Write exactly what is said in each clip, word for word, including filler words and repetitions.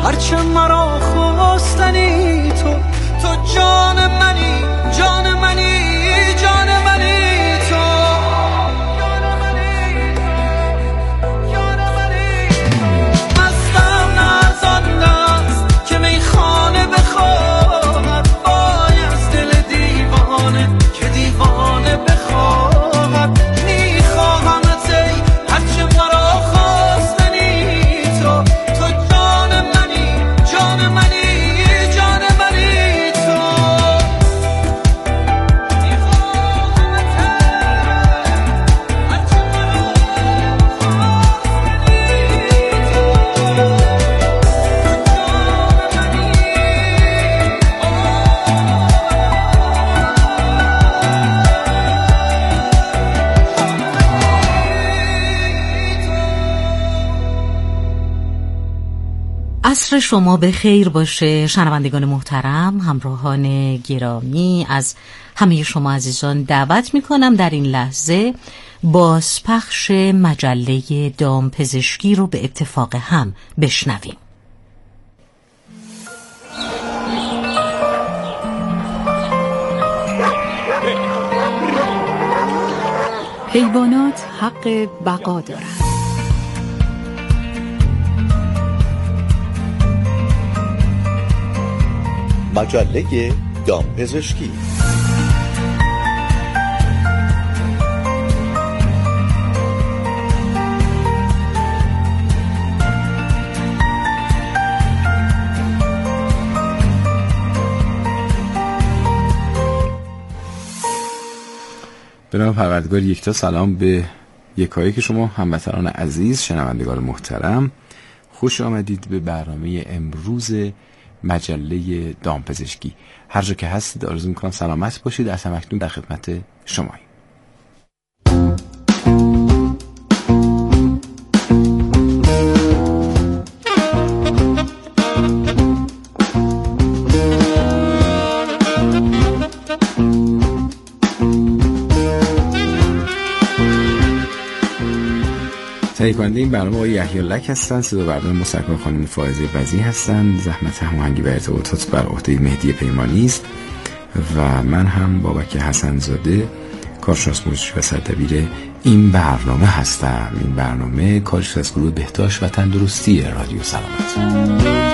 هرچه مرا خواستنی تو، تو جان منی، جان منی، جان منی تو. مستم نرزان است که میخانه بخواهد، وای از دل دیوانه که دیوانه بخواهد. میخواهم تی هرچه مرا خواستنی تو، تو جان منی، جان منی، جان منی تو. میخواهم تی هرچه مرا عصر شما به خیر باشه شنوندگان محترم، همراهان گرامی. از همه شما عزیزان دعوت میکنم در این لحظه بازپخش مجله دامپزشکی رو به اتفاق هم بشنویم. حیوانات حق بقا دارند. مجله دامپزشکی. به نام پروردگار یکتا، سلام به یکایک شما هموطنان عزیز، شنوندگان محترم. خوش آمدید به برنامه امروز مجله دامپزشکی. هر جا که هستید آرزو میکنم سلامت باشید. از همکنون در خدمت شماییم. تهیه کننده این برنامه آقای یحیی لک هستند. صدا بردار مستقیم خانم فائزه وزی هستند. زحمت هماهنگی و ارتباطات بر عهده مهدی پیمانی است و من هم بابک حسن زاده کارشناس موسیقی و سردبیر این برنامه هستم. این برنامه کارش از گروه بهداشت و تندرستی رادیو سلامت.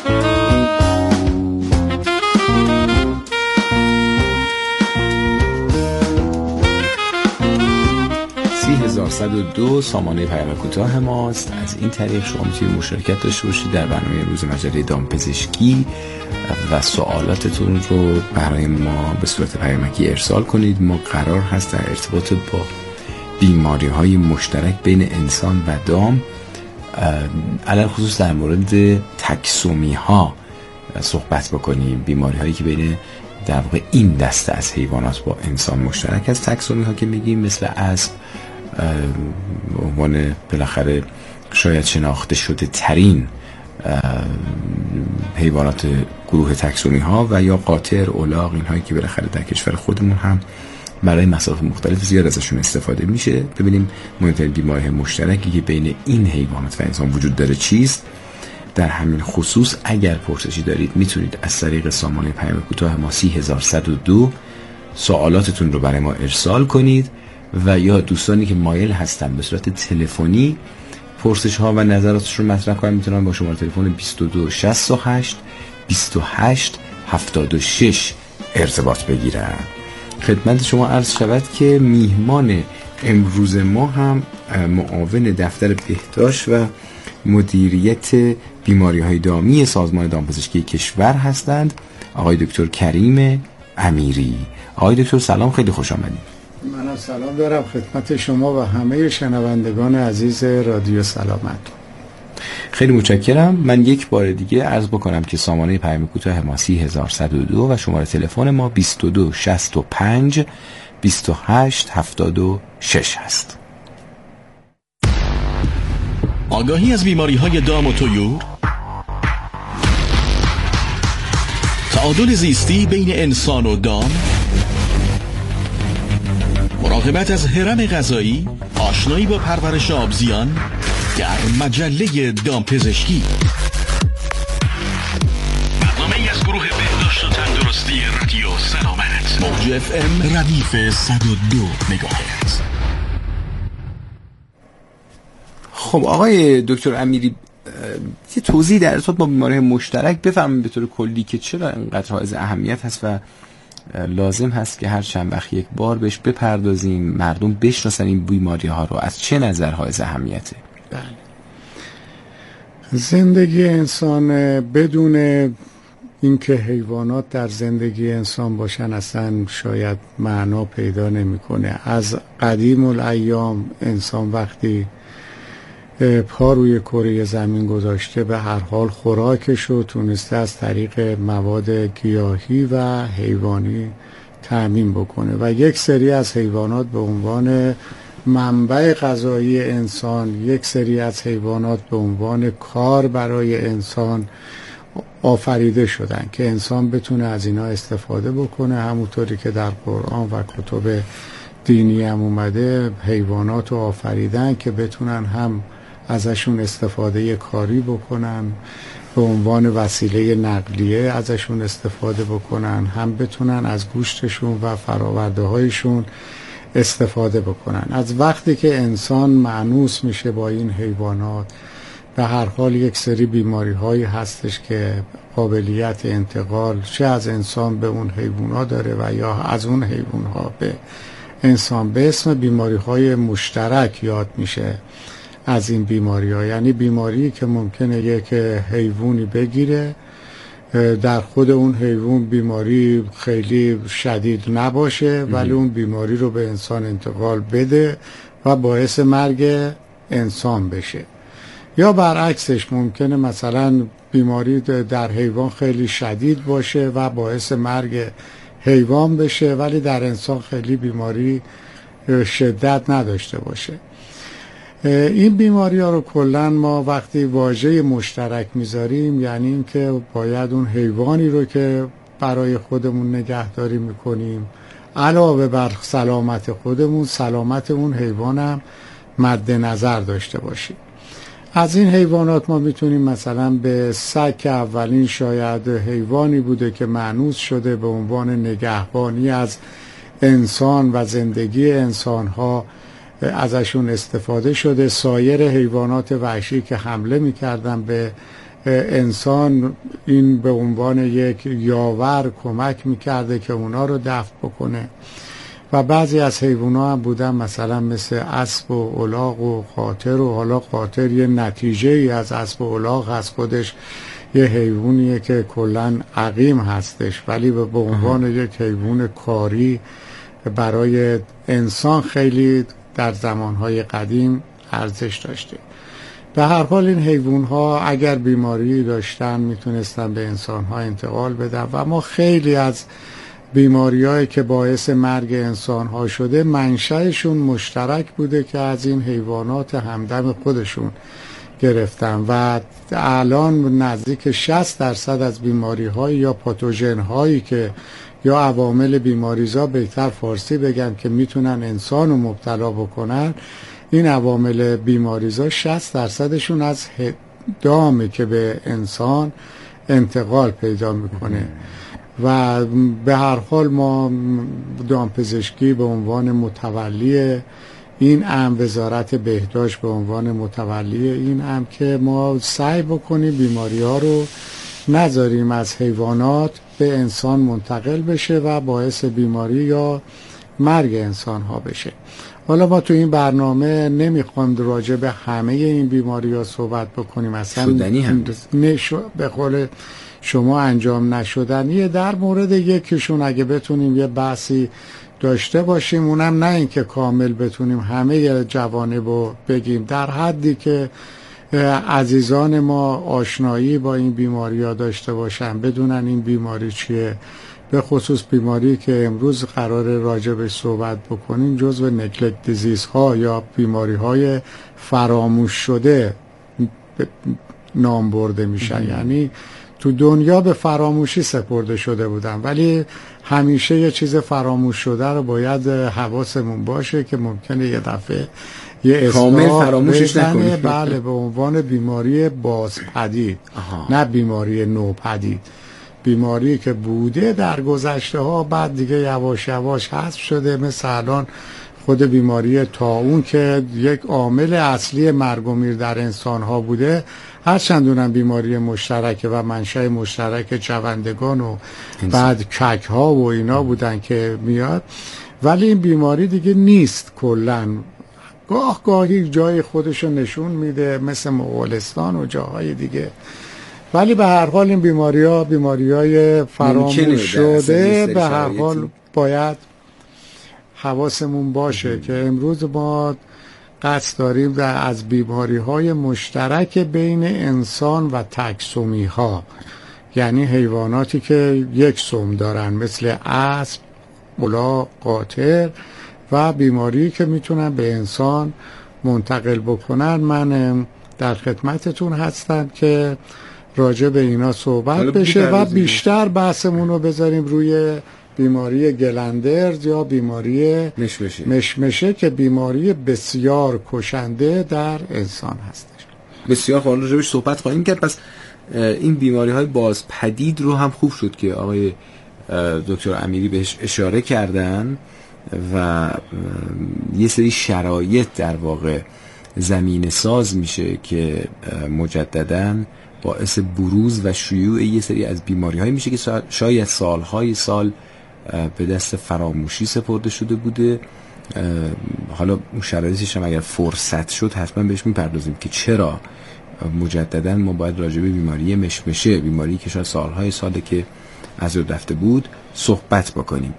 سی هزار و صد و دو سامانه پیام کوتاه ماست. از این طریق شما میتونید مشارکت داشته باشید در برنامه امروز مجله دامپزشکی و سوالاتتون رو برای ما به صورت پیامکی ارسال کنید. ما قرار هست در ارتباط با بیماری های مشترک بین انسان و دام، علل خصوص در مورد تکسومی ها صحبت بکنیم. بیماری هایی که بین در واقع این دسته از حیوانات با انسان مشترک است. تکسومی ها که میگیم مثل اسب، عنوان بالاخره شاید شناخته شده ترین حیوانات گروه تکسومی ها، و یا قاطر، الاغ، این هایی که بالاخره در کشور خودمون هم برای مصارف مختلف زیاد ازشون استفاده میشه. ببینیم مهمترین بیماری مشترکی که بین این حیوانات و انسان وجود داره چیست. در همین خصوص اگر پرسشی دارید میتونید از طریق سامانه پیام کوتاه ما سی هزار و صد و دو سوالاتتون رو برای ما ارسال کنید، و یا دوستانی که مایل هستن به صورت تلفنی پرسش ها و نظراتش رو مطرح کنن میتونن با شماره تلفن بیست و دو شصت و هشت بیست و هشت هفتاد و شش ارتباط بگیرن. خدمت شما عرض شود که میهمان امروز ما هم معاون دفتر بهداشت و مدیریت بیماری‌های دامی سازمان دامپزشکی کشور هستند، آقای دکتر کریم امیری. آقای دکتر سلام، خیلی خوش آمدید. من سلام دارم خدمت شما و همه شنوندگان عزیز رادیو سلامت. خیلی متشکرم. من یک بار دیگه عرض بکنم که سامانه پیام کوتاه ما سی هزار و صد و دو و شماره تلفن ما بیست و دو شصت و پنج بیست و هشت هفتاد و شش هست. آگاهی از بیماری‌های دام و طیور، تعادل زیستی بین انسان و دام، مراقبت از هرم غذایی، آشنایی با پرورش آبزیان در مجله دامپزشکی. رادیو سلامت، موج اف ام ردیف صد و دو مگاهرتز. خب آقای دکتر امیری، یه توضیح در ارتباط با بیماری مشترک بفرمایید به طور کلی که چرا اینقدر حائز اهمیت هست و لازم هست که هر چند وقت یک بار بهش بپردازیم، مردم بشناسن این بیماری ها رو، از چه نظر حائز اهمیته؟ بله. زندگی انسان بدون اینکه حیوانات در زندگی انسان باشن اصلا شاید معنا پیدا نمیکنه. از قدیم الایام انسان وقتی پا روی کره زمین گذاشته به هر حال خوراکش رو تونسته از طریق مواد گیاهی و حیوانی تأمین بکنه و یک سری از حیوانات به عنوان منبع غذایی انسان، یک سری از حیوانات به عنوان کار برای انسان آفریده شدن که انسان بتونه از اینا استفاده بکنه. همونطوری که در قرآن و کتب دینی هم اومده حیوانات رو آفریدن که بتونن هم ازشون استفاده کاری بکنن، به عنوان وسیله نقلیه ازشون استفاده بکنن، هم بتونن از گوشتشون و فراورده هایشون استفاده بکنن. از وقتی که انسان مانوس میشه با این حیوانات، به هر حال یک سری بیماری هایی هستش که قابلیت انتقال چه از انسان به اون حیوانات داره و یا از اون حیوانات به انسان. به اسم بیماری های مشترک یاد میشه از این بیماری ها، یعنی بیماری که ممکنه یک حیوانی بگیره، در خود اون حیوان بیماری خیلی شدید نباشه ولی اون بیماری رو به انسان انتقال بده و باعث مرگ انسان بشه. یا برعکسش ممکنه مثلا بیماری در حیوان خیلی شدید باشه و باعث مرگ حیوان بشه ولی در انسان خیلی بیماری شدت نداشته باشه. این بیماری ها رو کلن ما وقتی واژه مشترک میذاریم یعنی این که باید اون حیوانی رو که برای خودمون نگهداری میکنیم علاوه بر سلامت خودمون سلامت اون حیوان هم مد نظر داشته باشیم. از این حیوانات ما میتونیم مثلا به سگ که اولین شاید حیوانی بوده که مانوس شده به عنوان نگهبانی از انسان و زندگی انسانها ازشون استفاده شده. سایر حیوانات وحشی که حمله میکردن به انسان این به عنوان یک یاور کمک میکرده که اونا رو دفع بکنه و بعضی از حیوانات هم بودن مثلا مثل اسب و الاغ و قاطر و حالا قاطر یه نتیجه ای از اسب و الاغ هست، خودش یه حیوانیه که کلن عقیم هستش ولی به عنوان یک حیوان کاری برای انسان خیلی در زمانهای قدیم ارزش داشته. به هر حال این حیوانها اگر بیماری داشتن میتونستن به انسانها انتقال بدن و ما خیلی از بیماریایی که باعث مرگ انسانها شده منشأشون مشترک بوده که از این حیوانات همدم خودشون گرفتن و الان نزدیک شصت درصد از بیماری‌های یا پاتوژن‌هایی که یا عوامل بیماریزا بهتر فارسی بگم که میتونن انسان رو مبتلا بکنن، این عوامل بیماریزا شصت درصدشون از دامی که به انسان انتقال پیدا میکنه و به هر حال ما دامپزشکی به عنوان متولی این امر، وزارت بهداشت به عنوان متولی این امر که ما سعی بکنیم بیماری ها رو نذاریم از حیوانات به انسان منتقل بشه و باعث بیماری یا مرگ انسان ها بشه. حالا ما تو این برنامه نمیخوام راجع به همه این بیماری ها صحبت بکنیم، اصلا شدنی هم نشو به قول شما انجام نشدنیه. در مورد یکیشون اگه بتونیم یه بحثی داشته باشیم، اونم نه اینکه کامل بتونیم همه جوانب رو بگیم، در حدی که عزیزان ما آشنایی با این بیماری ها داشته باشن، بدونن این بیماری چیه. به خصوص بیماری که امروز قرار راجبش صحبت بکنیم جزو نگلکت دیزیز ها یا بیماری های فراموش شده نام برده میشن، یعنی تو دنیا به فراموشی سپرده شده بودن ولی همیشه یه چیز فراموش شده رو باید حواسمون باشه که ممکنه یه دفعه یه کامل فراموشش نکنیم. بله، به عنوان بیماری بازپدید، نه بیماری نوپدید. بیماری که بوده در گذشته ها بعد دیگه یواش یواش حذف شده، مثل الان خود بیماری طاعون که یک عامل اصلی مرگ و میر در انسان ها بوده، هرچند اونم بیماری مشترکه و منشأ مشترک جوندگان و بعد کک ها و اینا بودن که میاد، ولی این بیماری دیگه نیست کلاً. گاه گاهی جای خودشو نشون میده مثل مغولستان و جاهای دیگه، ولی به هر حال این بیماری ها بیماری های فراموش شده. به هر حال باید حواسمون باشه که امروز ما قصد داریم در از بیماری های مشترک بین انسان و تکسومی ها، یعنی حیواناتی که یک سم دارن مثل اسب، الاغ، قاطر، و بیماری که میتونن به انسان منتقل بکنن. من در خدمتتون هستم که راجع به اینا صحبت بشه و بیشتر بحثمون رو بذاریم روی بیماری گلندرز یا بیماری مشمشه. مشمشه که بیماری بسیار کشنده در انسان هستش. بسیار خوب، راجع بهش صحبت خواهیم کرد. پس این بیماری های بازپدید رو هم خوب شد که آقای دکتر امیری بهش اشاره کردن و یه سری شرایط در واقع زمینه ساز میشه که مجدداً باعث بروز و شیوع یه سری از بیماری های میشه که شاید سالهای سال به دست فراموشی سپرده شده بوده. حالا اون شرایطش هم اگر فرصت شد حتما بهش میپردازیم که چرا مجدداً ما باید راجع به بیماری مشمشه، بیماری که شاید سالهای ساله که از یاد رفته بود، صحبت بکنیم.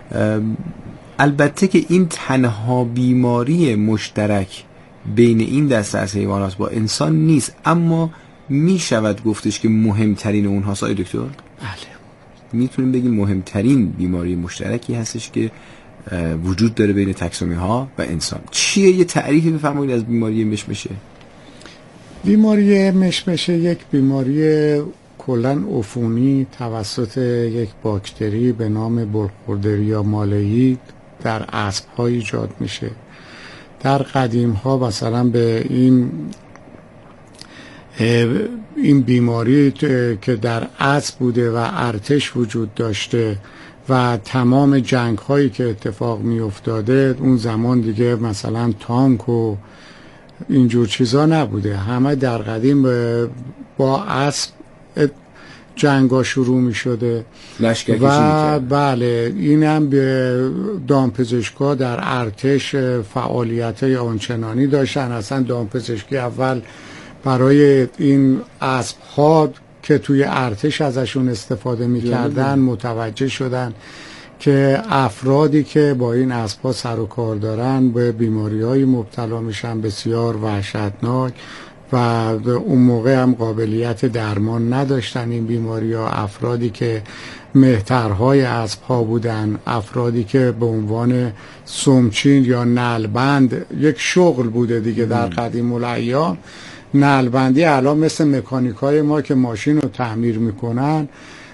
البته که این تنها بیماری مشترک بین این دسته از حیوانات با انسان نیست، اما می شود گفتش که مهمترین اونهاست. آقای دکتر؟ بله، میتونیم بگیم مهمترین بیماری مشترکی هستش که وجود داره بین تکسومی ها و انسان. چیه؟ یه تعریفی بفرمایید از بیماری مشمشه. بیماری مشمشه یک بیماری کلاً عفونی توسط یک باکتری به نام بولخوردریا مالایی در اسب‌ها ایجاد میشه. در قدیم ها مثلا به این این بیماری که در اسب بوده و ارتش وجود داشته و تمام جنگ هایی که اتفاق می افتاده، اون زمان دیگه مثلا تانک و اینجور چیزا نبوده، همه در قدیم با اسب جنگا شروع می شده و بله، این هم به دامپزشکا در ارتش فعالیت های آنچنانی داشتن. اصلا دامپزشکی اول برای این اسب ها که توی ارتش ازشون استفاده می کردن متوجه شدن که افرادی که با این اسب ها سر و کار دارن به بیماری های مبتلا میشن بسیار وحشتناک و اون موقع هم قابلیت درمان نداشتن این بیماری ها. افرادی که مهترهای اسب ها بودن، افرادی که به عنوان سمچین یا نلبند، یک شغل بوده دیگه در قدیم الایام. نلبندی الان مثل مکانیکای ما که ماشین رو تعمیر میکنن.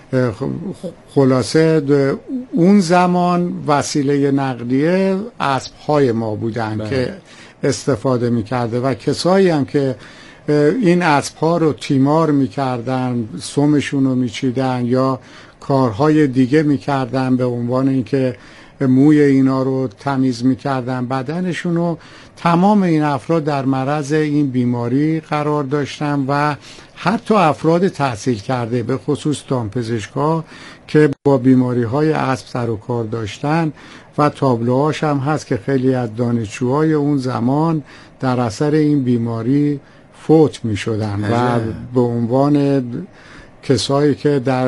خلاصه اون زمان وسیله نقلیه اسب های ما بودن بله. که استفاده میکرده و کسایی هم که این اسب ها رو تیمار میکردن، سمشون رو میچیدن یا کارهای دیگه میکردن به عنوان اینکه موی اینا رو تمیز میکردن، بدنشون رو. تمام این افراد در معرض این بیماری قرار داشتن و حتی افراد تحصیل کرده به خصوص دامپزشکا که با بیماری های اسب سر و کار داشتن و تابلوهاش هم هست که خیلی از دانشجوهای اون زمان در اثر این بیماری فوت می شدن و به عنوان کسایی که در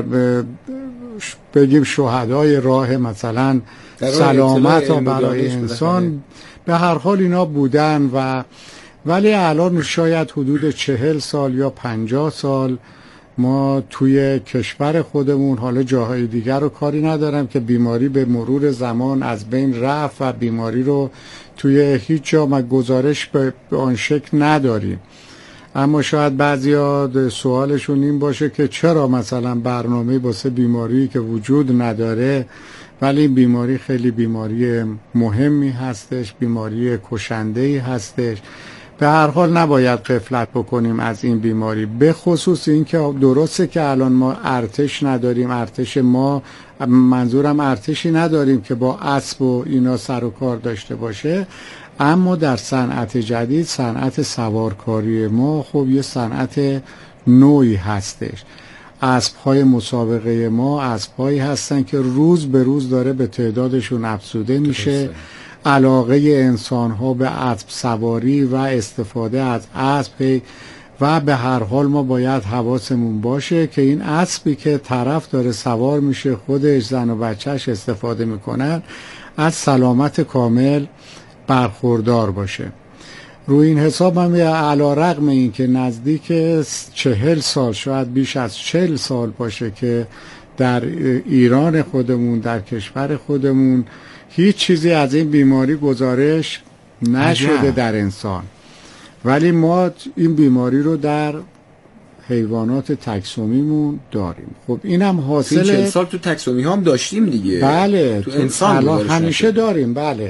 بگیم شهدای راه مثلا سلامت برای انسان به هر حال اینا بودن. و ولی الان شاید حدود چهل سال یا پنجاه سال ما توی کشور خودمون، حالا جاهای دیگر رو کاری ندارم، که بیماری به مرور زمان از بین رفت و بیماری رو توی هیچ جا ما گزارش به آن شکل نداریم. اما شاید بعضیا سوالشون این باشه که چرا مثلا برنامه واسه بیماری که وجود نداره، ولی این بیماری خیلی بیماری مهمی هستش، بیماری کشنده‌ای هستش به هر حال نباید غفلت بکنیم از این بیماری، به خصوص این که درسته که الان ما ارتش نداریم، ارتش ما منظورم ارتشی نداریم که با اسب و اینا سر و کار داشته باشه، اما در صنعت جدید، صنعت سوارکاری ما خب یه صنعت نوعی هستش. اسب‌های مسابقه ما اسب‌هایی هستن که روز به روز داره به تعدادشون افزوده میشه. علاقه انسان‌ها به اسب سواری و استفاده از اسب و به هر حال ما باید حواسمون باشه که این اسبی که طرف داره سوار میشه، خودش، زن و بچهش استفاده میکنن، از سلامت کامل برخوردار باشه. روی این حساب هم علی‌رغم این که نزدیک چهل سال، شاید بیش از چهل سال باشه که در ایران خودمون، در کشور خودمون هیچ چیزی از این بیماری گزارش نشده عجب. در انسان، ولی ما این بیماری رو در حیوانات تکسومیمون داریم. خب اینم حاصل چهل سال تو تکسومی ها هم داشتیم دیگه. بله، تو انسان همیشه داریم. بله،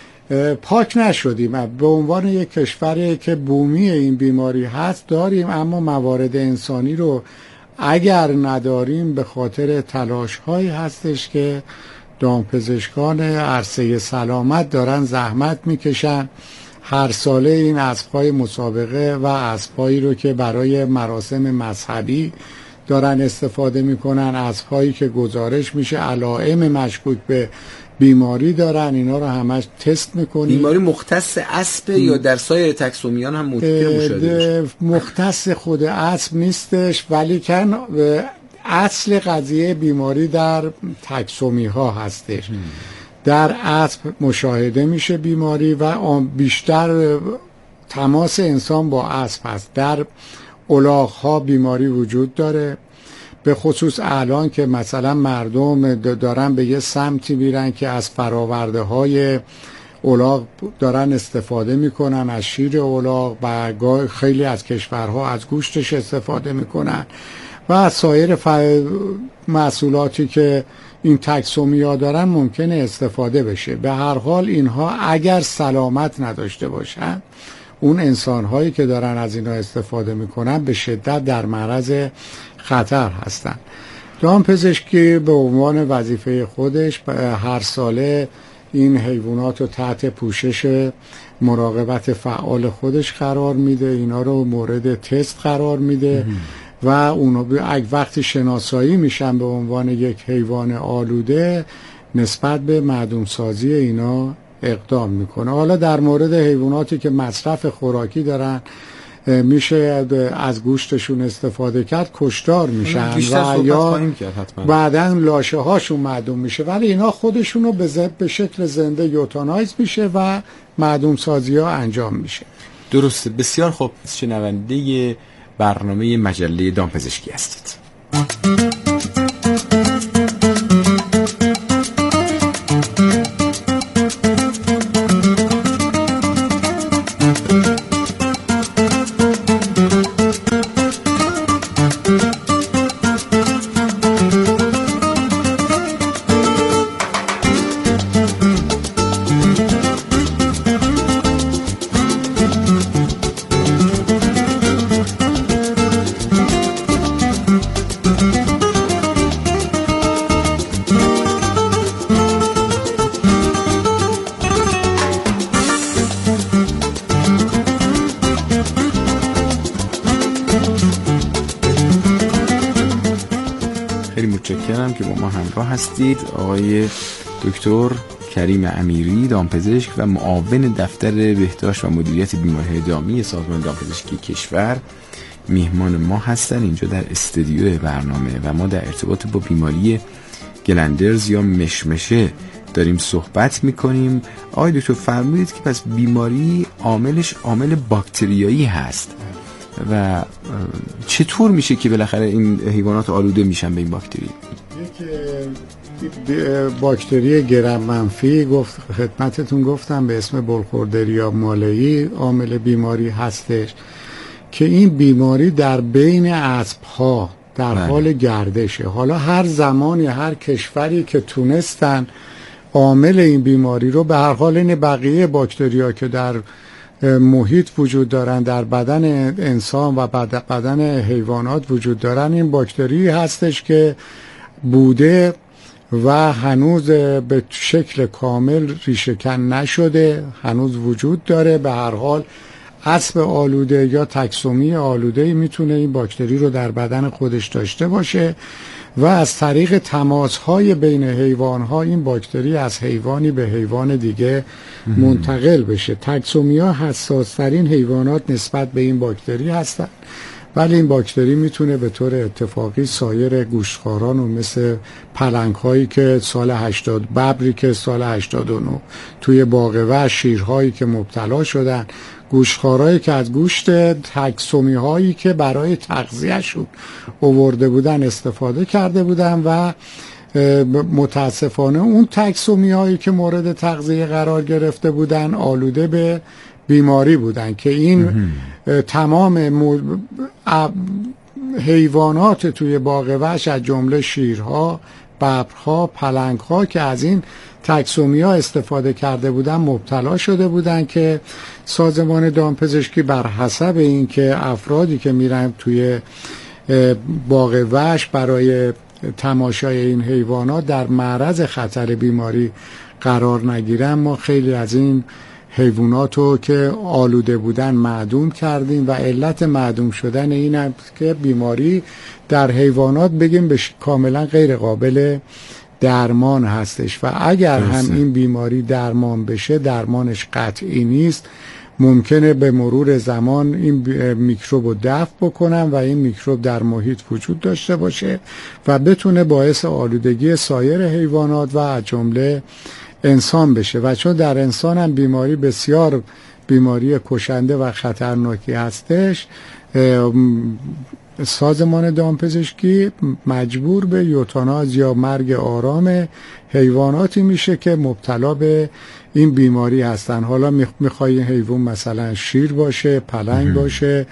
پاک نشدیم. به عنوان یک کشوری که بومی این بیماری هست داریم، اما موارد انسانی رو اگر نداریم به خاطر تلاش هایی هستش که دامپزشکان عرصه سلامت دارن زحمت میکشن. هر ساله این اسب‌های مسابقه و اسب‌هایی رو که برای مراسم مذهبی دارن استفاده میکنن، اسب‌هایی که گزارش میشه علائم مشکوک به بیماری دارن، اینا رو همش تست میکنیم. بیماری مختص اسب یا در سایر تکسومیان هم ممکنه مشاهده بشه؟ مختص خود اسب نیستش، ولی کن اصل قضیه بیماری در تکسومی ها هستش. در اسب مشاهده میشه بیماری و بیشتر تماس انسان با اسب هست. در الاغ ها بیماری وجود داره، به خصوص الان که مثلا مردم دارن به یه سمتی میرن که از فراورده های الاغ دارن استفاده میکنن، از شیر الاغ، و خیلی از کشورها از گوشتش استفاده میکنن و از سایر ف... محصولاتی که این تکسومی ها دارن ممکنه استفاده بشه. به هر حال اینها اگر سلامت نداشته باشن، اون انسان هایی که دارن از اینها استفاده میکنن به شدت در معرض خطر هستن. دامپزشکی به عنوان وظیفه خودش هر ساله این حیوانات رو تحت پوشش مراقبت فعال خودش قرار میده، اینا رو مورد تست قرار میده و اونا وقتی شناسایی میشن به عنوان یک حیوان آلوده، نسبت به معدوم سازی اینا اقدام میکنه. حالا در مورد حیواناتی که مصرف خوراکی دارن میشه از گوشتشون استفاده کرد، کشتار میشن و یا بعداً لاشه هاشون معدوم میشه، ولی اینا خودشون رو به, به شکل زنده یوتانایز میشه و معدوم سازی ها انجام میشه. درسته. بسیار خوب. شنونده برنامه مجله دامپزشکی هستید. متشکرم که با ما همراه هستید. آقای دکتر کریم امیری، دامپزشک و معاون دفتر بهداشت و مدیریت بیماری‌های دامی سازمان دامپزشکی کشور میهمان ما هستن اینجا در استودیو برنامه و ما در ارتباط با بیماری گلندرز یا مشمشه داریم صحبت میکنیم. آقای دکتر فرمودید که پس بیماری عاملش عامل باکتریایی هست و چطور میشه که بالاخره این حیوانات آلوده میشن به این باکتری؟ یک باکتری گرم منفی گفت خدمتتون گفتم به اسم بلخوردریا مالایی عامل بیماری هستش که این بیماری در بین اسب‌ها در بله. حال گردشه. حالا هر زمانی هر کشوری که تونستن عامل این بیماری رو، به هر حال این بقیه باکتریا که در محیط وجود دارن، در بدن انسان و بدن حیوانات وجود دارن، این باکتری هستش که بوده و هنوز به شکل کامل ریشه‌کن نشده، هنوز وجود داره. به هر حال اسب آلوده یا تکسومی آلوده میتونه این باکتری رو در بدن خودش داشته باشه و از طریق تماس‌های بین حیوان‌ها این باکتری از حیوانی به حیوان دیگه منتقل بشه. تکسومی‌ها حساس‌ترین حیوانات نسبت به این باکتری هستن، ولی این باکتری میتونه به طور اتفاقی سایر گوشتخواران و مثل پلنگ‌هایی که سال هشتاد، ببری که سال هشتاد و نه توی باغ وحش، شیرهایی که مبتلا شدن، گوشتخوارایی که از گوشت تکسومی‌هایی که برای تغذیه‌شون آورده بودن استفاده کرده بودن و متاسفانه اون تکسومی‌هایی که مورد تغذیه قرار گرفته بودن آلوده به بیماری بودن که این تمام حیوانات توی باغ وحش از جمله شیرها، ببرها، پلنگها که از این تکسومی‌ها استفاده کرده بودن مبتلا شده بودن که سازمان دامپزشکی بر حسب اینکه افرادی که میرن توی باغ وحش برای تماشای این حیوانات در معرض خطر بیماری قرار نگیرن، ما خیلی از این حیوانات رو که آلوده بودن معدوم کردیم و علت معدوم شدن این هم که بیماری در حیوانات بگیم به کاملا غیر قابل درمان هستش و اگر هم این بیماری درمان بشه درمانش قطعی نیست، ممکنه به مرور زمان این میکروب رو دفع بکنن و این میکروب در محیط وجود داشته باشه و بتونه باعث آلودگی سایر حیوانات و از جمله انسان بشه و چون در انسان هم بیماری بسیار بیماری کشنده و خطرناکی هستش، سازمان دامپزشکی مجبور به یوتاناز یا مرگ آرام حیواناتی میشه که مبتلا به این بیماری هستن. حالا میخوای حیوان مثلا شیر باشه، پلنگ باشه،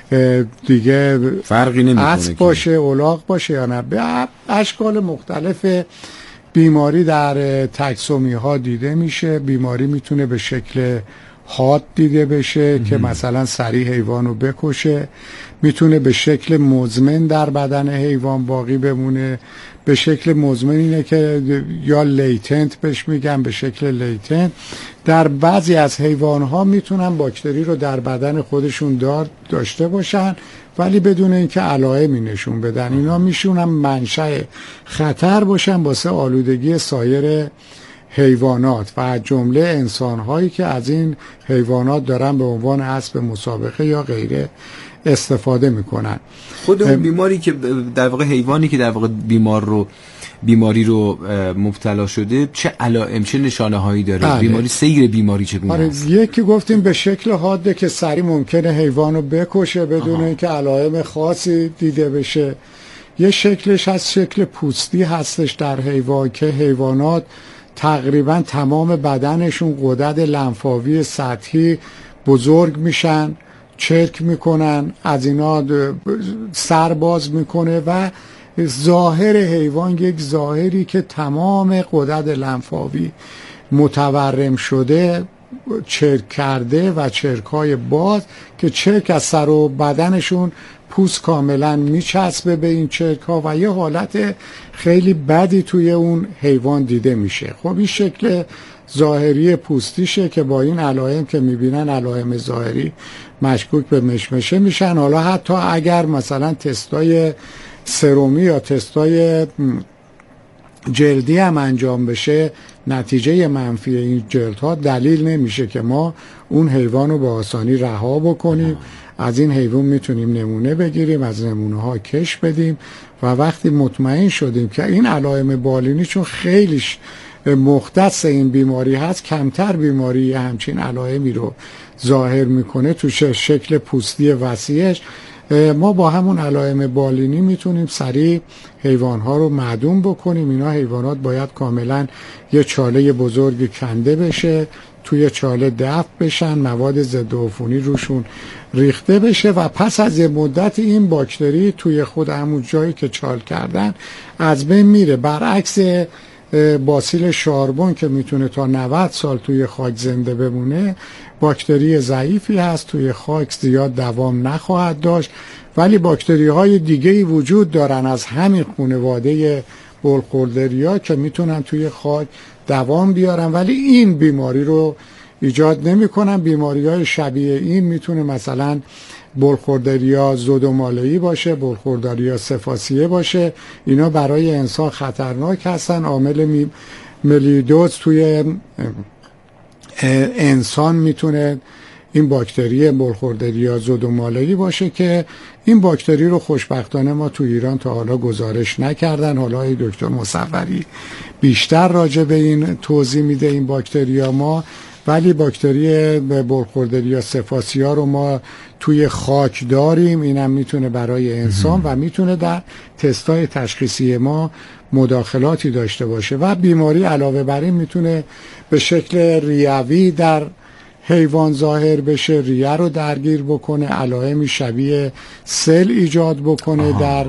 دیگه فرقی نمیکنه، اسب باشه، الاغ باشه یا نه، به اشکال مختلف بیماری در تکسومی ها دیده میشه. بیماری میتونه به شکل حاد دیده بشه که مثلا سریع حیوان رو بکشه، میتونه به شکل مزمن در بدن حیوان باقی بمونه. به شکل مزمن اینه که یا لیتنت بهش میگن، به شکل لیتنت در بعضی از حیوان ها میتونن باکتری رو در بدن خودشون دار داشته باشن ولی بدون اینکه علائمی نشون بدن. اینا میشونن منشأ خطر باشن واسه آلودگی سایر حیوانات و از جمله انسان‌هایی که از این حیوانات دارن به عنوان اسب مسابقه یا غیره استفاده میکنن. خود اون بیماری که در واقع حیوانی که در واقع بیمار رو بیماری رو مبتلا شده چه علائم، چه نشانه هایی داره؟ بله. بیماری سیر بیماری چگونه آره است؟ یکی گفتیم به شکل حاده که سریع ممکنه حیوان رو بکشه بدون اینکه علائم خاصی دیده بشه. یه شکلش از شکل پوستی هستش در حیوان که حیوانات تقریبا تمام بدنشون غدد لنفاوی سطحی بزرگ میشن، چرک میکنن، از اینا سر باز میکنه و ظاهر حیوان یک ظاهری که تمام غدد لنفاوی متورم شده، چرک کرده و چرکای باز که چرک از سر و بدنشون پوست کاملا میچسبه به این چرک ها و یه حالت خیلی بدی توی اون حیوان دیده میشه. خب این شکل ظاهری پوستیشه که با این علائم که میبینن علائم ظاهری مشکوک به مشمشه میشن. حالا حتی اگر مثلا تستای سرومی یا تستای جلدی هم انجام بشه، نتیجه منفی این جلدها دلیل نمیشه که ما اون حیوان رو با آسانی رها بکنیم. از این حیوان میتونیم نمونه بگیریم، از نمونه ها کش بدیم و وقتی مطمئن شدیم که این علائم بالینی چون خیلیش مختص این بیماری هست، کمتر بیماری همچین علائمی رو ظاهر میکنه تو شکل پوستی وسیعش، ما با همون علائم بالینی میتونیم سریع حیوانها رو معدوم بکنیم. اینا حیوانات باید کاملا یه چاله بزرگ کنده بشه، توی چاله دفع بشن، مواد ضد عفونی روشون ریخته بشه و پس از یه مدت این باکتری توی خود همون جایی که چال کردن از بین میره. برعکس باسیل شاربون که میتونه تا نود سال توی خاک زنده بمونه، باکتری ضعیفی هست، توی خاک زیاد دوام نخواهد داشت، ولی باکتری های دیگه‌ای وجود دارن از همین خانواده بولخوردریا که میتونن توی خاک دوام بیارن ولی این بیماری رو ایجاد نمی‌کنن. بیماری‌های شبیه این میتونه مثلا بولخوردریا زودومالایی باشه، بولخوردریا سفاسیه باشه. اینا برای انسان خطرناک هستن. عامل ملیدوز توی انسان میتونه این باکتری بولخوردریا زودومالایی باشه که این باکتری رو خوشبختانه ما تو ایران تا حالا گزارش نکردن. حالا دکتر مصوری بیشتر راجع به این توضیح میده این باکتریا ما، ولی باکتری بولخوردریا سفاسیا رو ما توی خاک داریم. اینم میتونه برای انسان و میتونه در تستای تشخیصی ما مداخلاتی داشته باشه و بیماری علاوه بر این میتونه به شکل ریوی در حیوان ظاهر بشه، ریه رو درگیر بکنه، علائمی شبیه سل ایجاد بکنه آها. در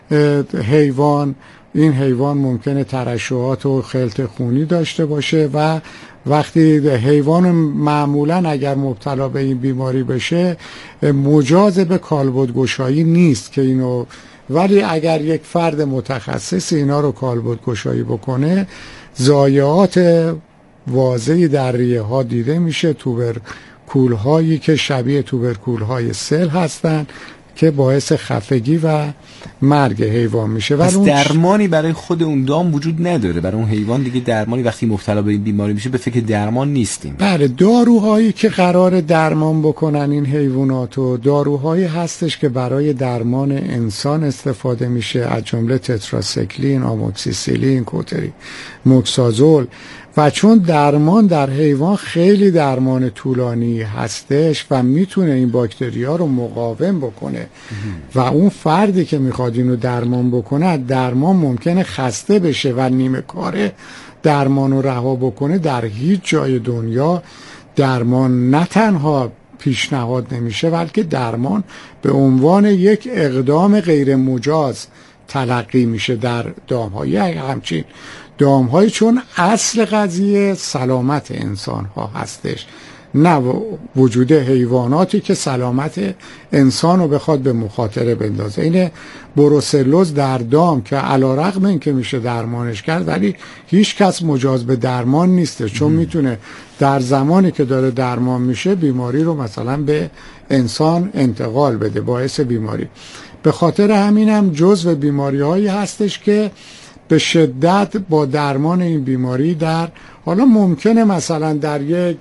حیوان. این حیوان ممکنه ترشحات و خلط خونی داشته باشه و وقتی حیوان معمولا اگر مبتلا به این بیماری بشه مجاز به کالبدگشایی نیست که اینو، ولی اگر یک فرد متخصص اینا رو کالبدگشایی بکنه ضایعات واضحی در ریه ها دیده میشه. توبرکول هایی که شبیه توبرکول های سل هستن که باعث خفگی و مرگ حیوان میشه. پس درمانی برای خود اون دام وجود نداره برای اون حیوان دیگه؟ درمانی وقتی مبتلا به این بیماری میشه به فکر درمان نیستیم؟ بله، داروهایی که قرار درمان بکنن این حیوانات و داروهایی هستش که برای درمان انسان استفاده میشه، از جمله تتراسیکلین، آموکسیسیلین، کوتری موکسازول. و چون درمان در حیوان خیلی درمان طولانی هستش و میتونه این باکتریا رو مقاوم بکنه و اون فردی که میخواد اینو درمان بکنه درمان ممکنه خسته بشه و نیمه کاره درمان رو رها بکنه، در هیچ جای دنیا درمان نه تنها پیشنهاد نمیشه بلکه درمان به عنوان یک اقدام غیر مجاز تلقی میشه در دام‌های همچین دام‌های، چون اصل قضیه سلامت انسان ها هستش، نه وجود حیواناتی که سلامت انسان رو بخواد به مخاطره بندازه. این بروسلوز در دام که علیرغم این که میشه درمانش کرد ولی هیچ کس مجاز به درمان نیسته، چون میتونه در زمانی که داره درمان میشه بیماری رو مثلا به انسان انتقال بده، باعث بیماری. به خاطر همینم جزو بیماری هایی هستش که به شدت با درمان این بیماری در حالا ممکنه مثلا در یک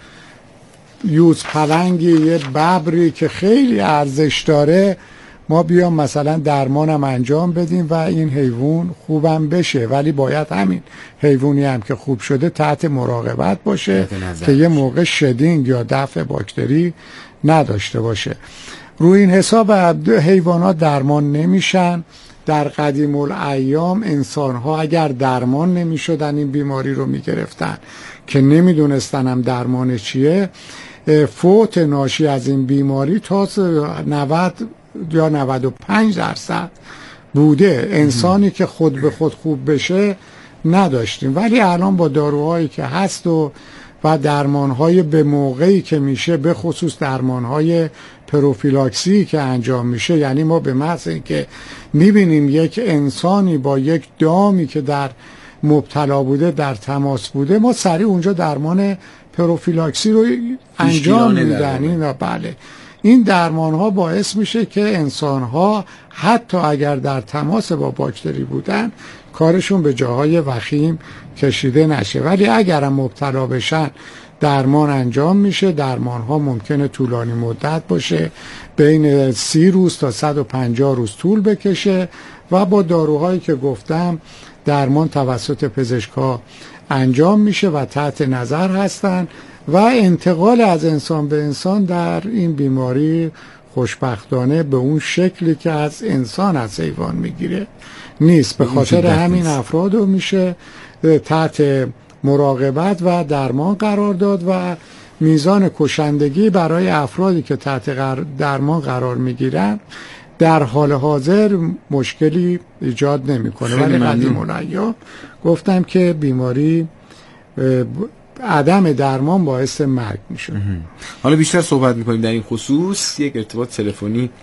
یوز پلنگی، یه ببری که خیلی ارزش داره ما بیام مثلا درمانم انجام بدیم و این حیوان خوبم بشه، ولی باید همین حیوانی هم که خوب شده تحت مراقبت باشه که یه موقع شدینگ یا دفع باکتری نداشته باشه. روی این حساب حیوانات درمان نمیشن. در قدیم الایام انسان ها اگر درمان نمی شدن این بیماری رو می گرفتن که نمی دونستن هم درمان چیه، فوت ناشی از این بیماری تا نود یا نود و پنج درصد بوده. انسانی که خود به خود خوب بشه نداشتیم، ولی الان با داروهایی که هست و و درمانهای به موقعی که میشه، به خصوص درمانهای پروفیلاکسی که انجام میشه، یعنی ما به محض اینکه میبینیم یک انسانی با یک دامی که در مبتلا بوده در تماس بوده، ما سریع اونجا درمان پروفیلاکسی رو انجام میدن. این بله این درمان ها باعث میشه که انسان ها حتی اگر در تماس با باکتری بودن کارشون به جاهای وخیم کشیده نشه، ولی اگر هم مبتلا بشن درمان انجام میشه. درمان ها ممکنه طولانی مدت باشه، بین سی روز تا صد و پنجاه روز طول بکشه و با داروهایی که گفتم درمان توسط پزشکا انجام میشه و تحت نظر هستن و انتقال از انسان به انسان در این بیماری خوشبختانه به اون شکلی که از انسان از حیوان میگیره نیست. به خاطر همین افراد رو میشه تحت مراقبت و درمان قرار داد و میزان کشندگی برای افرادی که تحت درمان قرار میگیرن در حال حاضر مشکلی ایجاد نمیکنه، ولی قدیم الایام گفتم که بیماری عدم درمان باعث مرگ میشه. حالا بیشتر صحبت میکنیم در این خصوص. یک ارتباط تلفنی